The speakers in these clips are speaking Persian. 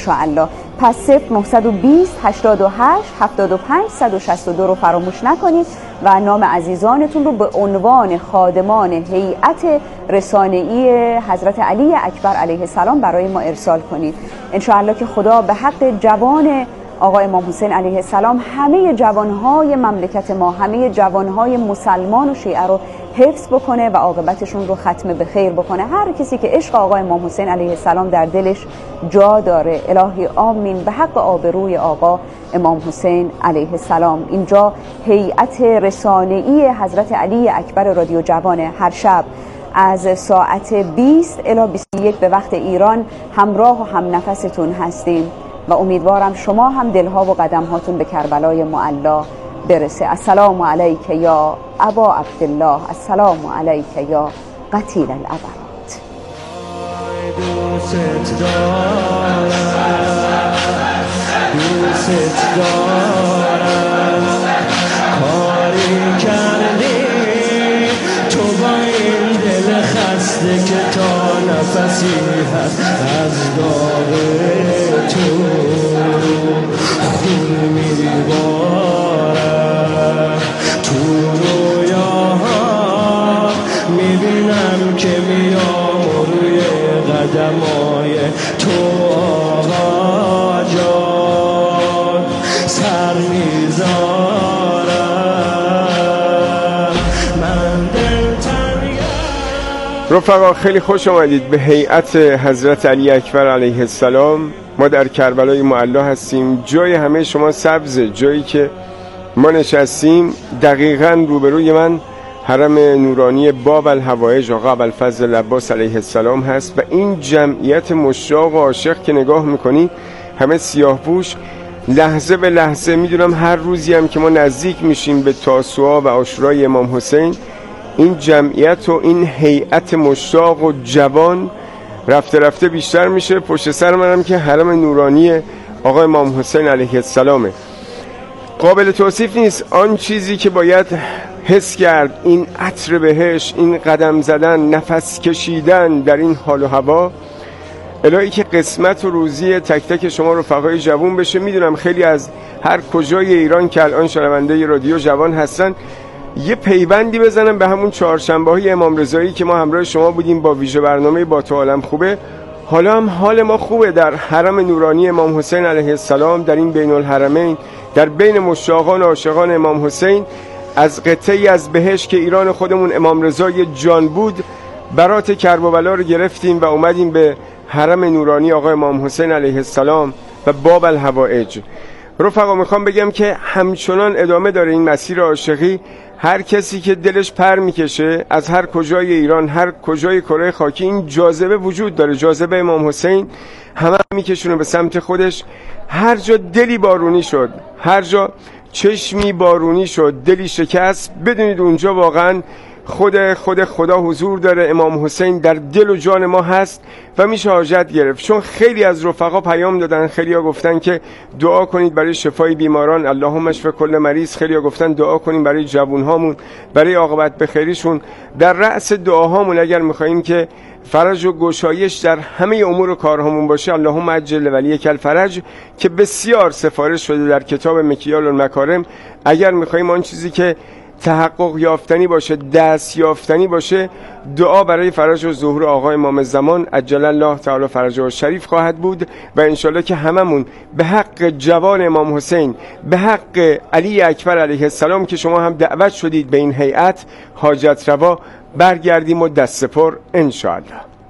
انشاءالله. پس 0920 88 75 162 رو فراموش نکنید و نام عزیزانتون رو به عنوان خادمان هیئت رسانه‌ای حضرت علی اکبر علیه السلام برای ما ارسال کنید. انشاءالله که خدا به حق جوان آقا امام حسین علیه السلام همه جوانهای مملکت ما، همه جوانهای مسلمان و شیعه رو حفظ بکنه و عاقبتشون رو ختم به خیر بکنه. هر کسی که عشق آقا امام حسین علیه السلام در دلش جا داره، الهی آمین به حق آبروی آقا امام حسین علیه السلام. اینجا هیئت رسانه‌ای حضرت علی اکبر رادیو جوان هر شب از ساعت 20 الی 21 به وقت ایران همراه و هم نفستون هستیم و امیدوارم شما هم دلها و قدمهاتون به کربلای معلا برسه. السلام علیک یا ابا عبدالله، السلام علیک یا قتیل العبرات. دوست دارم کاری کردی تو با این دل خسته که تا نفسی هست از داغ تو خون میبارم. تو رویاها میبینم که میام روی قدمای تو آقا جان سر میذارم. من رفقا خیلی خوش آمدید به هیئت حضرت علی اکبر علیه السلام. ما در کربلای معلا هستیم، جای همه شما سبزه. جایی که ما نشستیم دقیقاً روبروی من حرم نورانی باب الهوایج آقا ابوالفضل العباس علیه السلام هست و این جمعیت مشتاق و عاشق که نگاه میکنی همه سیاه‌پوش، لحظه به لحظه میدونم هر روزی هم که ما نزدیک میشیم به تاسوعا و عاشورای امام حسین، این جمعیت و این هیئت مشتاق و جوان رفته رفته بیشتر میشه. پشت سر منم که حرم نورانی آقا امام حسین علیه السلامه. قابل توصیف نیست آن چیزی که باید حس کرد، این عطر بهش، این قدم زدن، نفس کشیدن در این حال و هوا. الهی که قسمت و روزی تک تک شما رفقای جوان بشه. میدونم خیلی از هر کجای ایران که الان شنونده رادیو جوان هستن یه پیوندی بزنم به همون چهارشنبه‌های امام رضایی که ما همراه شما بودیم با ویژه برنامه با تو عالم خوبه. حالا هم حال ما خوبه در حرم نورانی امام حسین علیه السلام، در این بین الحرمین، در بین مشتاقان و عاشقان امام حسین. از قطعی از بهشت که ایران خودمون امام رضا یه جان بود برات کرب و بلا رو گرفتیم و اومدیم به حرم نورانی آقا امام حسین علیه السلام و باب الهوایج. رفقا میخوام بگم که همچنان ادامه داره این مسیر عاشقی. هر کسی که دلش پر میکشه از هر کجای ایران، هر کجای کره خاکی، این جاذبه وجود داره، جاذبه امام حسین همه میکشونه به سمت خودش. هر جا دلی بارونی شد، هر جا چشمی بارونی شد، دلی شکست، بدونید اونجا واقعا خود خدا حضور داره. امام حسین در دل و جان ما هست و میشه حاجت گرفت. چون خیلی از رفقا پیام دادن، خیلی ها گفتن که دعا کنید برای شفای بیماران، اللهم اشف کل مریض. خیلی ها گفتن دعا کنیم برای جوانهامون، برای عاقبت به خیریشون. در رأس دعاهامون اگر میخواییم که فرج و گشایش در همه امور و کارهامون باشه، اللهم عجل ولیک الفرج که بسیار سفارش شده در کتاب مکیال المکارم. اگر میخواییم آن چیزی که تحقق یافتنی باشه، دست یافتنی باشه، دعا برای فرج و ظهور آقا امام زمان عجل الله تعالی فرجه شریف خواهد بود. و انشالله که هممون به حق جوان امام حسین، به حق علی اکبر علیه السلام که شما هم دعوت شدید به این هیئت حاجت روا برگردیم و دست پر انشالله.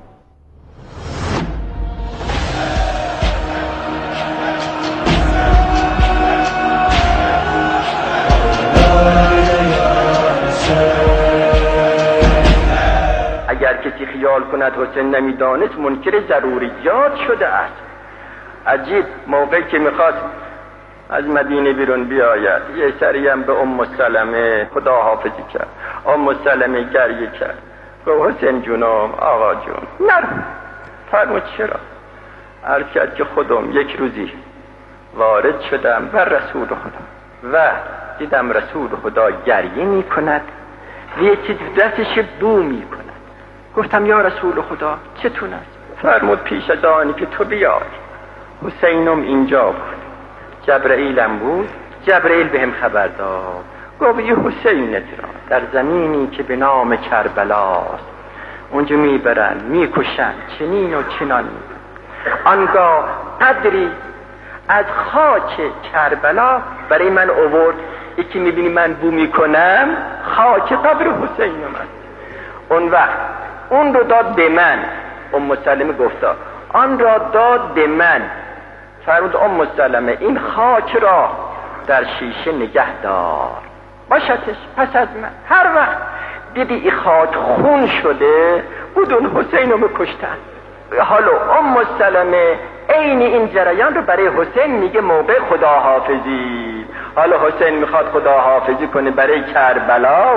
اگر کسی خیال کند حسین نمیدانست منکر ضروریات شده است. عجیب موقعی که میخواست از مدینه بیرون بیاید یه سریم به ام سلمه خدا حافظی کرد. ام سلمه گریه کرد، گفت حسین جونم، آقا جون نرو. فرمود چرا؟ عرض کرد که خودم یک روزی وارد شدم و رسول خدا و دیدم رسول خدا گریه میکند و یه چیز دستش بو میکند. گفتم یا رسول خدا چتون است؟ فرمود پیش از آنی که تو بیای حسینم اینجا بود. جبرئیلم بود. جبرئیل بهم خبر داد، گفت یه حسینت را در زمینی که به نام کربلاست اونجا میبرن میکشن، چنین و چنان. آنگاه قدری از خاک کربلا برای من آورد. یکی میبینی من بو میکنم، خاک قبر حسینم است. اون وقت اون رو داد به من. سلمه گفتا آن را داد به من. فرمود سلمه این خاک را در شیشه نگه دار باشتش. پس از من هر وقت دیدی این خاک خون شده بود اون حسین رو کشتن. حالا سلمه عین این جریان رو برای حسین میگه موقع خداحافظی. حالا حسین میخواد خداحافظی کنه برای کربلا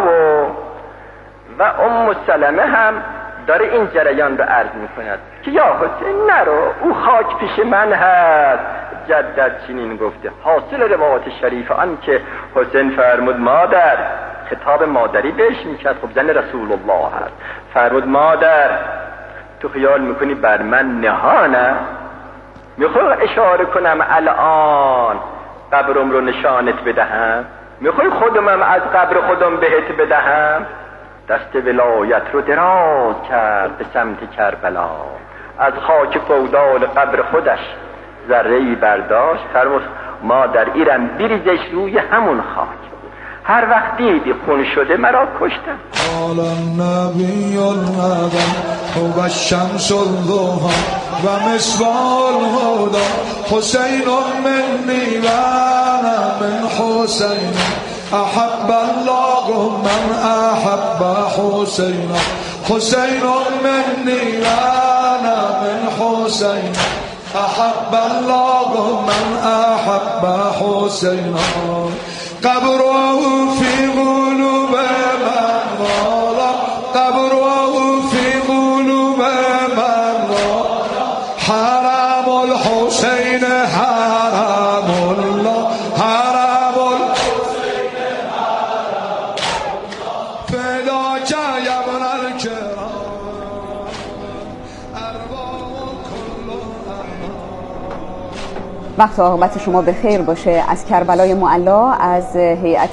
و سلمه هم داره این جریان رو عرض میکند که یا حسین نرو، او خاک پیش من هست. جدت چنین گفته. حاصل روایت شریف آن که حسین فرمود مادر، خطاب مادری بهش میکرد، خب زن رسول الله هست، فرمود مادر تو خیال میکنی بر من نهانه؟ میخوای اشاره کنم الان قبرم رو نشانت بدهم؟ میخوای خودمم از قبر خودم بهت بدهم؟ دست ولایت رو دراز کرد به سمت کربلا، از خاک فودال قبر خودش ذره‌ای برداشت، فرمود مادر ایرم بریزش روی همون خاک. هر وقت دیدی خون شده مرا کشتن. قال النبی الهدى هو الشمس الضحى و مصباح الهدى حسین منی و انا من حسین احب الله من احب حسین حسین منی و انا من حسین احب الله من احب حسین قبره فی قلوب من والا قبره فی قلوب من والا حرم الحسین حرم الله حرم الحسین حرم الله فداک یا ابن الکرام ارواح کل وقت و عاقبت شما به خیر باشه. از کربلای معلا از هیئت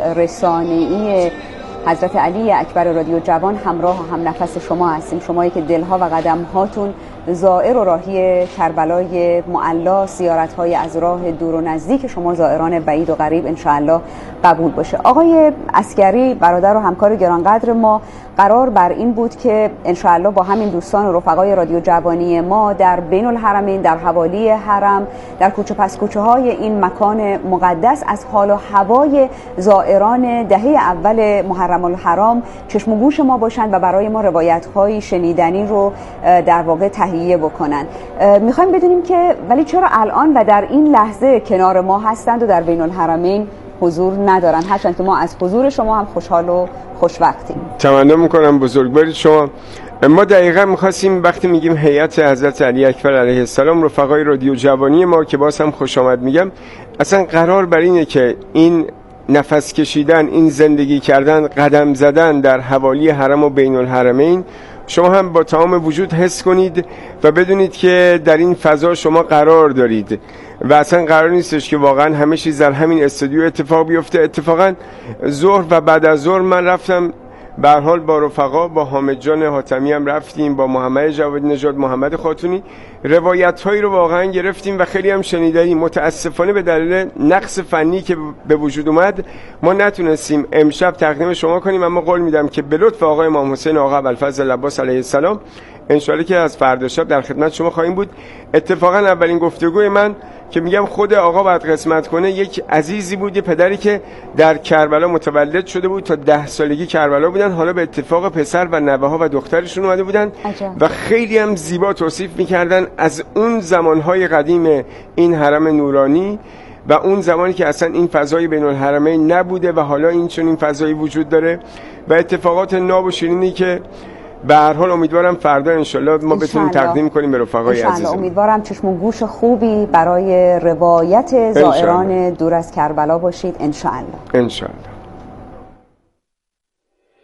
رسانه‌ای حضرت علی اکبر رادیو جوان همراه و هم نفس شما هستیم. شمایی که دلها و قدمهاتون زائر و راهی کربلای معلا، زیارت‌های از راه دور و نزدیک شما زائران بعید و قریب انشاءالله قبول باشه. آقای عسگری برادر و همکار گرانقدر ما، قرار بر این بود که انشاءالله با همین دوستان و رفقای رادیو جوانی ما در بین الحرمین، در حوالی حرم، در کوچه پس کوچه های این مکان مقدس از حال و هوای زائران دهه اول محرم الحرام چشم و گوش ما باشند و برای ما روایت های شنیدنی رو در واقع تهیه بکنن. میخوایم بدونیم که ولی چرا الان و در این لحظه کنار ما هستند و در بین الحرمین حضور ندارن، هرچند که ما از حضور شما هم خوشحال و خوشوقتیم. تمنا میکنم بزرگوارید شما. ما دقیقا میخواستیم وقتی میگیم هیئت حضرت علی اکبر علیه السلام، رفقای رادیو جوانی ما که باز هم خوش آمد میگم، اصلا قرار بر اینه که این نفس کشیدن، این زندگی کردن، قدم زدن در حوالی حرم و بین الحرمین شما هم با تمام وجود حس کنید و بدونید که در این فضا شما قرار دارید و اصلا قرار نیستش که واقعا همه چیز در همین استودیو اتفاق بیفته. اتفاقا ظهر و بعد از ظهر من رفتم به هر حال با رفقا، با حامد جان حاتمی هم رفتیم، با محمد جواد نژاد، محمد خاتونی، روایت هایی رو واقعا گرفتیم و خیلی هم شنیدیم. متاسفانه به دلیل نقص فنی که به وجود اومد ما نتونستیم امشب تقدیم شما کنیم، اما قول میدم که به لطف آقای امام حسین آقا ابوالفضل عباس علیه السلام انشالله که از فردا شب در خدمت شما خواهیم بود. اتفاقا اولین گفتگوی من که میگم خود آقا باید قسمت کنه، یک عزیزی بود، یه پدری که در کربلا متولد شده بود، تا 10 سالگی کربلا بودن، حالا به اتفاق پسر و نوه‌ها و دخترشون اومده بودن و خیلی هم زیبا توصیف میکردن از اون زمانهای قدیم این حرم نورانی و اون زمانی که اصلا این فضای بین الحرمین نبوده و حالا این چنین فضایی وجود داره و اتفاقات ناب و شیرینی که به هر حال امیدوارم فردا انشالله ما بتونیم تقدیم کنیم به رفقای عزیز. امیدوارم چشم و گوش خوبی برای روایت زائران دور از کربلا باشید انشالله. انشالله.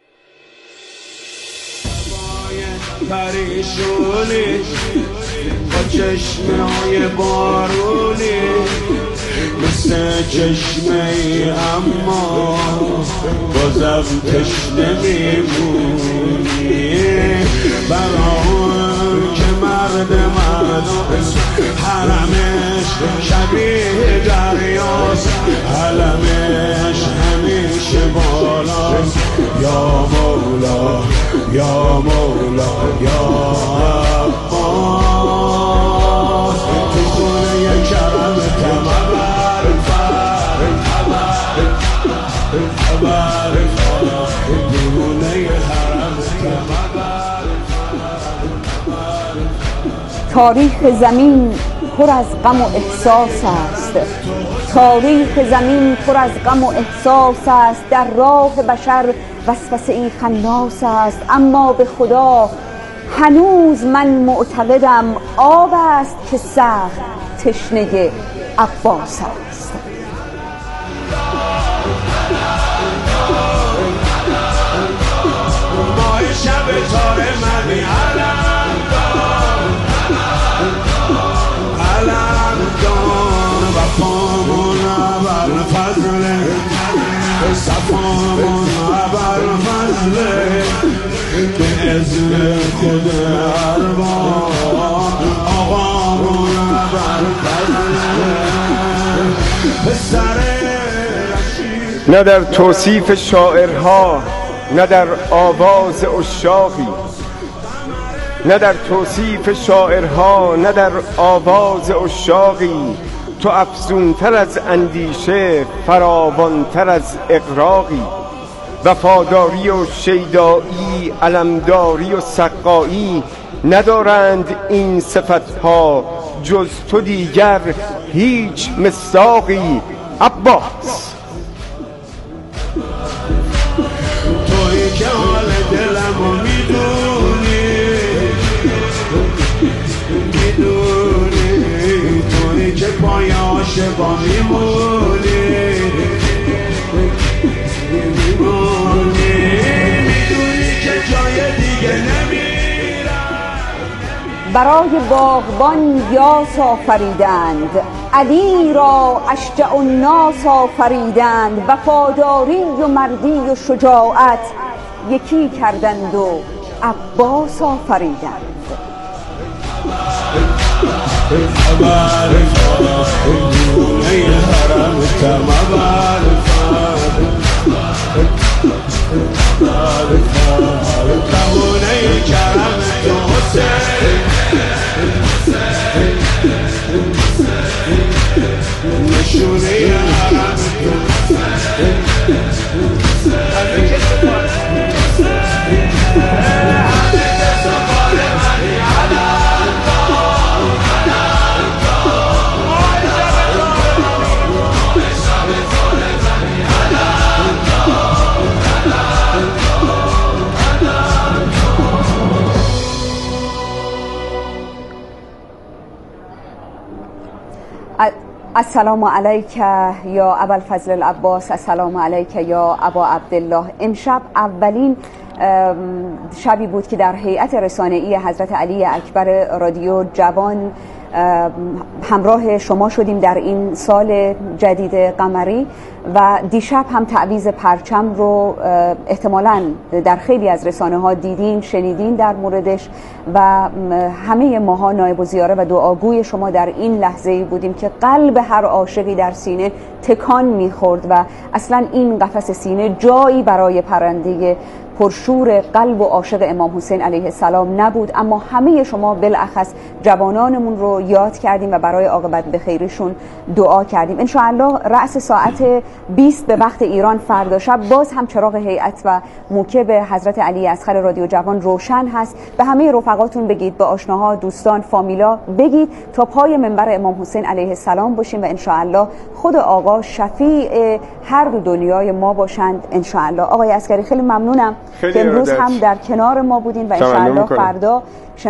پریشونی با چشمه های بارونی مثل چشمه ای اما بازم تشنه میمونی برا اون که مرد حرمش شبیه دریاست علمش همیشه بالاست یا مولا یا مولا یا عباس تو خونه کرم تمبر دیوونه حرم تاریخ زمین پر از غم و احساس است، تاریخ زمین پر از غم و احساس است، در راه بشر وسوسه ای خناس است، اما به خدا هنوز من معتقدم آب است که سخت تشنه عباس است. ماه شب تار منی علم دان وفامون عبر فضله صفامون عبر فضله به اذن خود ارباب آقامون عبر فضله پسر رشید نه در توصیف شاعرها نه در آواز عشاقی، نه در توصیف شاعرها نه در آواز عشاقی، تو افزونتر از اندیشه فراوانتر از اغراقی، وفاداری و شیدایی علمداری و سقایی ندارند این صفتها جز تو دیگر هیچ مصداقی عباس. تویی که حال دلمو میدونی تویی که پای عاشقا میمونی میدونی که جای دیگه نمیرم. برای باغبان یاس آفریدند، علی را اشجع الناس آفریدند، وفاداری و مردی و شجاعت یکی کردند و عباس آفریدند. السلام علیک یا ابوالفضل العباس، السلام علیک یا ابا عبدالله. امشب اولین شبی بود که در هیئت رسانه‌ای حضرت علی اکبر رادیو جوان همراه شما شدیم در این سال جدید قمری و دیشب هم تعویض پرچم رو احتمالاً در خیلی از رسانه‌ها دیدین شنیدین در موردش و همه ماها نایب الزیاره و دعاگوی شما در این لحظه‌ای بودیم که قلب هر عاشقی در سینه تکان می‌خورد و اصلاً این قفس سینه جایی برای پرنده پرشور قلب و عاشق امام حسین علیه السلام نبود، اما همه شما بالاخص جوانانمون رو یاد کردیم و برای عاقبت به خیرشون دعا کردیم. انشاءالله رأس ساعت 20 به وقت ایران فردا شب باز هم چراغ هیئت و موکب حضرت علی اصغر رادیو جوان روشن هست. به همه رفقاتون بگید، به آشناها، دوستان، فامیلا بگید تا پای منبر امام حسین علیه السلام باشیم و انشاءالله خود آقا شفیع هر دو دنیای ما باشند انشاءالله. آقای عسگری خیلی ممنونم که امروز هم در کنار ما بودین و انشاءالله فردا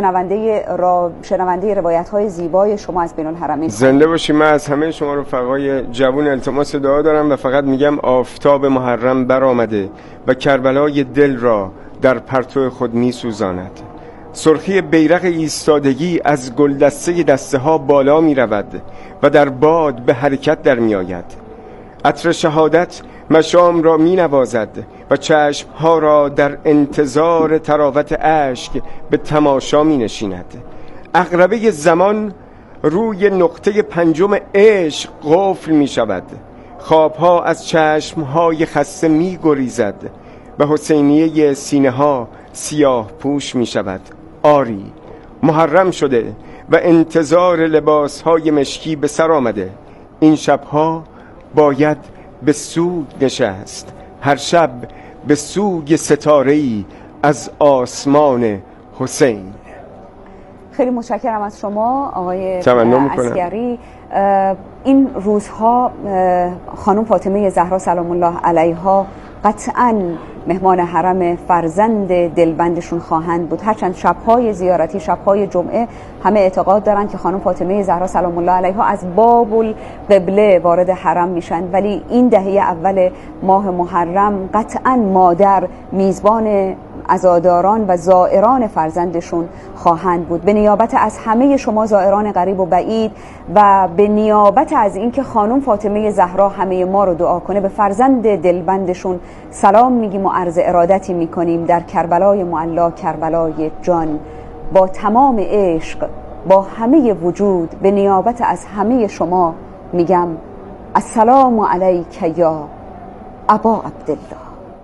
شنونده روایت‌های زیبای شما از بین الحرمین زنده باشیم. من از همه شما رفقای جوان التماس دعا دارم و فقط میگم آفتاب محرم برآمده و کربلای دل را در پرتو خود میسوزاند. سرخی بیرق ایستادگی از گلدسته دسته ها بالا می رود و در باد به حرکت در می آید. عطر شهادت مشام را می نوازد و چشم ها را در انتظار تراوت اشک به تماشا می نشیند. عقربه زمان روی نقطه پنجم عشق قفل می شود. خوابها از چشمهای خسته می گریزد و حسینیه سینه ها سیاه پوش می شود. آری، محرم شده و انتظار لباس های مشکی به سر آمده. این شبها باید به سوگ نشست، هر شب به سوگ ستاره‌ای از آسمان حسین. خیلی متشکرم از شما آقای عسگری. این روزها خانم فاطمه زهرا سلام الله علیها قطعاً مهمان حرم فرزند دلبندشون خواهند بود. هرچند شب‌های زیارتی، شب‌های جمعه، همه اعتقاد دارن که خانم فاطمه زهرا سلام الله علیها از باب القبله وارد حرم میشن، ولی این دهه اول ماه محرم قطعاً مادر میزبان عزاداران و زائران فرزندشون خواهند بود. به نیابت از همه شما زائران قریب و بعید و به نیابت از اینکه خانم فاطمه زهرا همه ما رو دعا کنه، به فرزند دلبندشون سلام میگیم و عرض ارادتی میکنیم در کربلای معلا، کربلای جان. با تمام عشق، با همه وجود، به نیابت از همه شما میگم السلام علیک یا ابا عبدالله.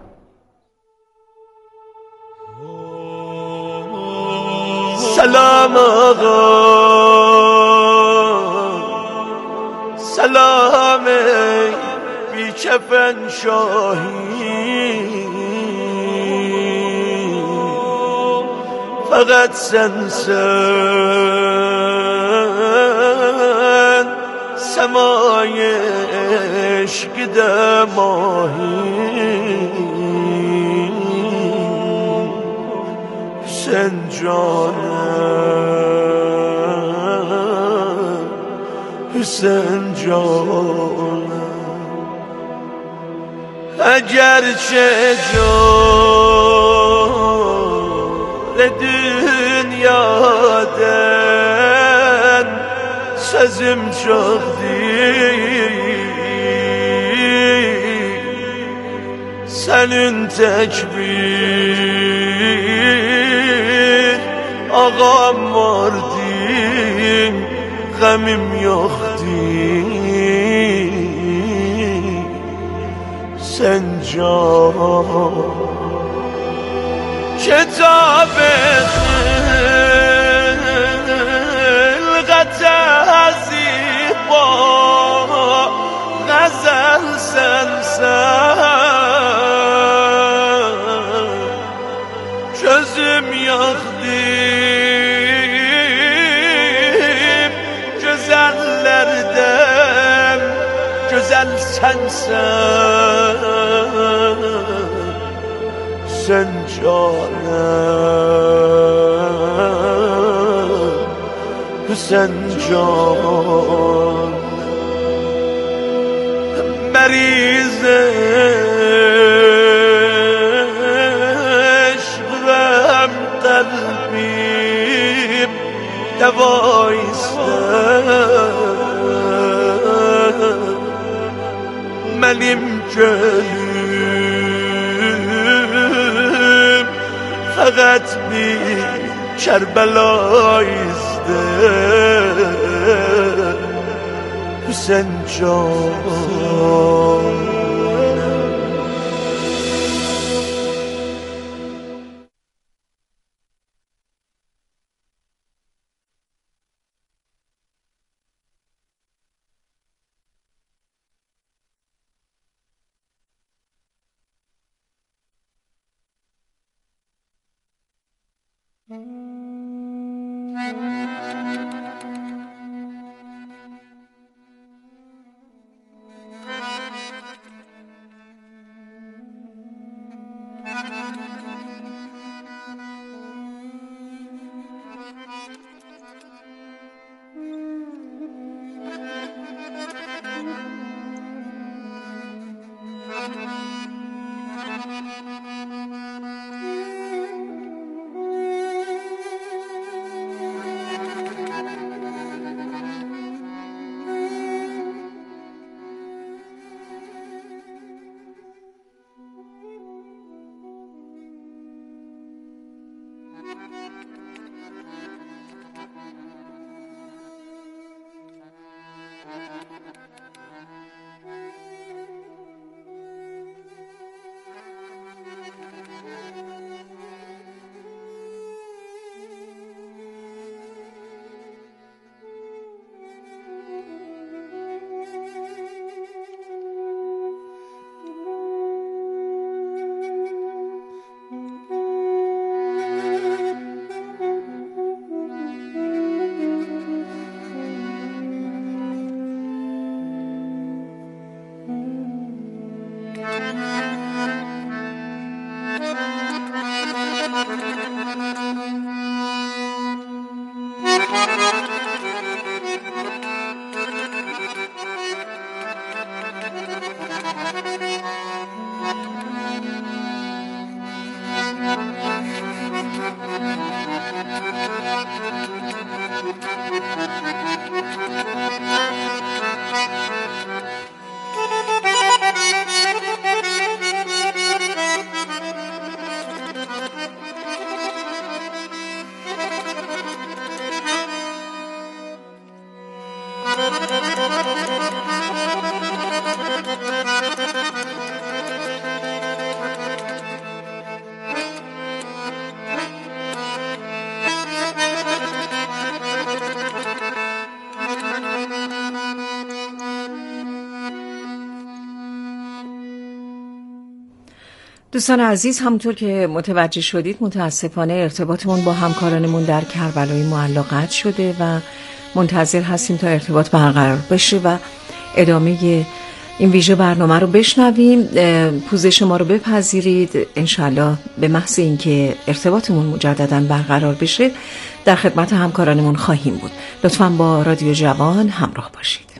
سلام آقا، سلام بی کفن شاهی، فقط سنسن سمای عشق دماهی. حسین جانم، حسین جانم، اگرچه جان دنیا den sözüm çok değil, senin tek bir ağam var din, gamim yok din. Sen can کتاب خلقت زیبا غزل سنسن çözüm yok dim güzellerden güzel sensen. Sen canım, sen can, meriz eşqim kalbim deva ister, benim gönlüm fakat bir Kerbela izler. Hüseyin can. دوستان عزیز، همونطور که متوجه شدید متاسفانه ارتباطمون با همکارانمون در کربلای معلی قطع شده و منتظر هستیم تا ارتباط برقرار بشه و ادامه این ویژه برنامه رو بشنویم. پوزش ما رو بپذیرید. انشالله به محض اینکه ارتباطمون مجددا برقرار بشه در خدمت همکارانمون خواهیم بود. لطفاً با رادیو جوان همراه باشید.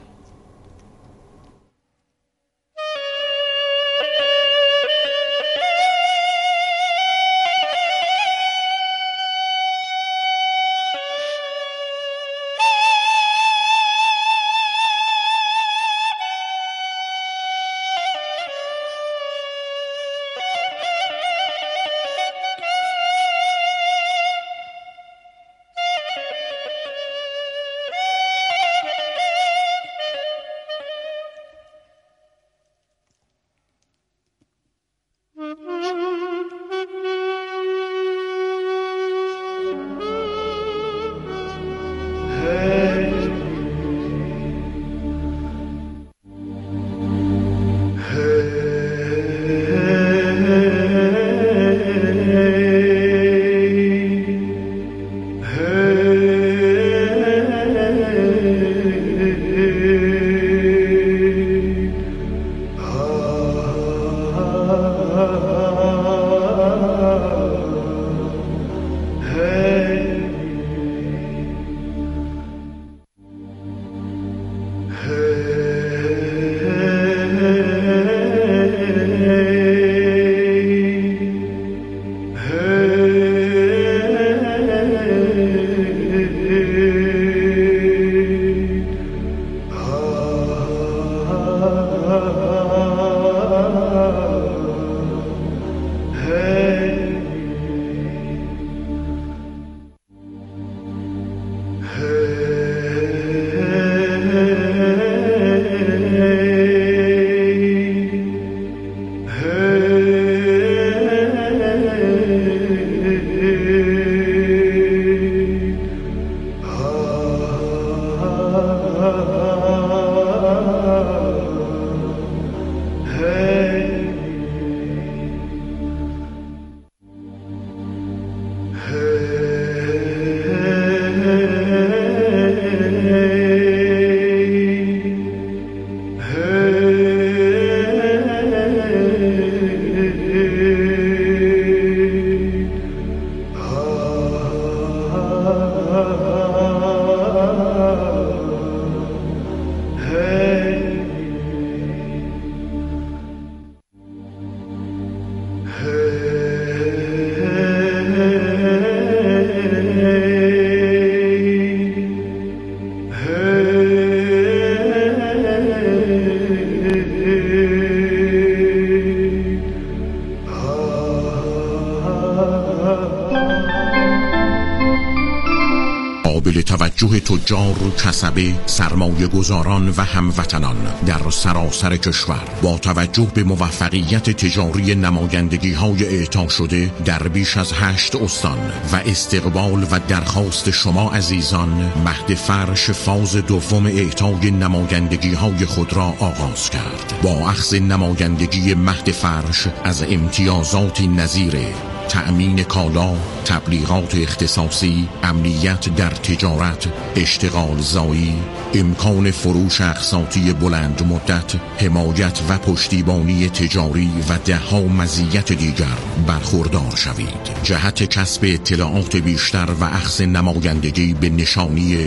قابل توجه تجار، کسبه، سرمایه گذاران و هموطنان در سراسر کشور با توجه به موفقیت تجاری نمایندگی های اعطا شده در بیش از 8 استان و استقبال و درخواست شما عزیزان، مهد فرش فاز دوم اعطای نمایندگی های خود را آغاز کرد. با اخذ نمایندگی مهد فرش از امتیازاتی نظیر تأمین کالا، تبلیغات اختصاصی، امنیت در تجارت، اشتغال زایی، امکان فروش اقساطی بلند مدت، حمایت و پشتیبانی تجاری و ده‌ها مزیت دیگر برخوردار شوید. جهت کسب اطلاعات بیشتر و اخذ نمایندگی به نشانی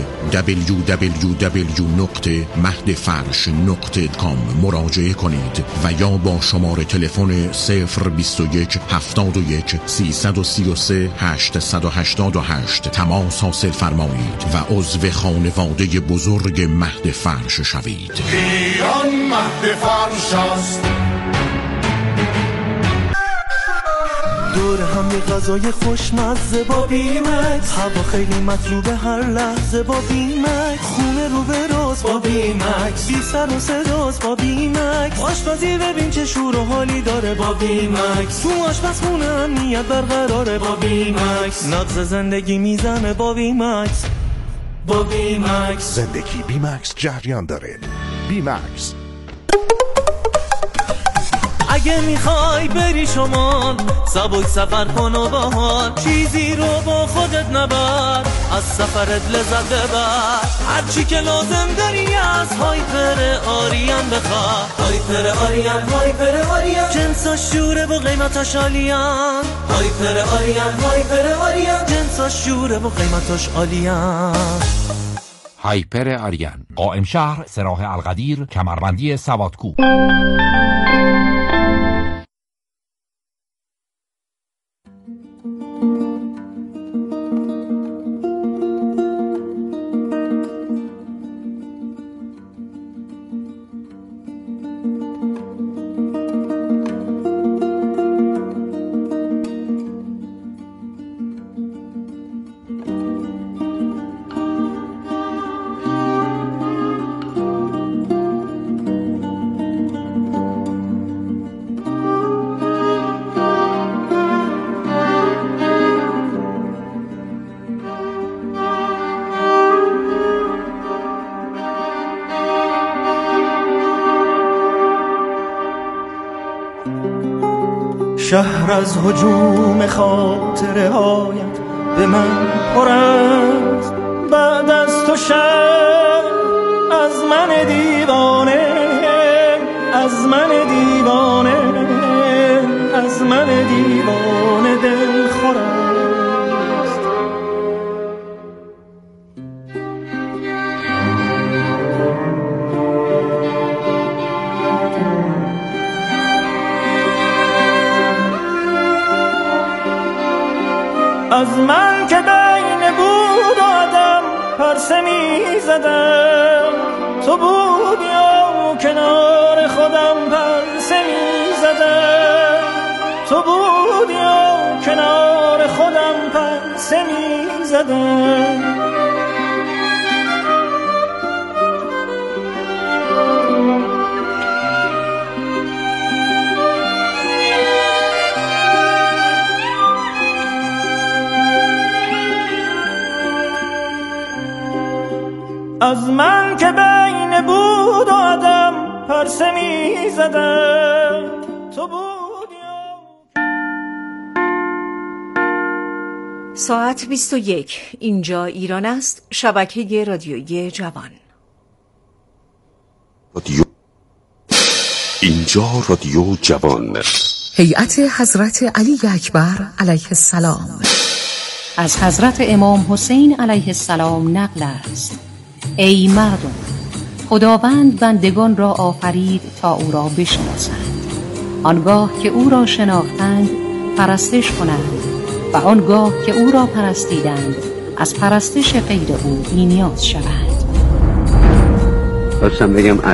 www.mahdfarsh.com مراجعه کنید و یا با شماره تلفن 021 71 333 888 تماس حاصل فرمایید و عضو خانواده بزرگ مهد فرش شوید. ایران مهد فرش است، دور هم یه غذای خوشمزه با بیمکس، هوا خیلی مطلوبه هر لحظه با بیمکس، خونه رو به راست با بیمکس، بی سر و صداست با بیمکس، آشپزی ببین چه شور و حالی داره با بیمکس، تو آشپزخونه امنیت برقراره با بیمکس، نبض زندگی میزنه با بیمکس. با بیمکس زندگی بیمکس جریان داره. بیمکس. اگه میخوای بری شمال سبک سفر کن و باحال، چیزی رو با خودت نبر، از سفرت لذت ببر، هرچی که لازم داری از هایپر آریان بخواه. هایپر آریان، هایپر آریان، جنساش شوره و قیمتاش عالیان. هایپر آریان، هایپر آریان، جنساش شوره و قیمتاش عالیان. هایپر آریان، قائم شهر، سراح القدیر، کمربندی سوادکوه. شهر از هجوم خاطره هایت به من پر است، بعد از تو شهر از من دیوانه، از من دیوانه، از من دیوانه دل خور است. از من که بین بود و آدم پرسه می زدم، تو بودی و کنار خودم پرسه می زدم، تو بودی و کنار خودم پرسه می زدم. از من که بین بود و آدم پرسه می زدم، تو بودی. ساعت 21. اینجا ایران است. شبکه رادیویی جوان. اینجا رادیو جوان. هیئت حضرت علی اکبر علیه السلام. از حضرت امام حسین علیه السلام نقل است: ای مردم، خداوند بندگان را آفرید تا او را بشناسند، آنگاه که او را شناختند پرستش کنند و آنگاه که او را پرستیدند از پرستش غیر او بی‌نیاز شوند. خواستم بگم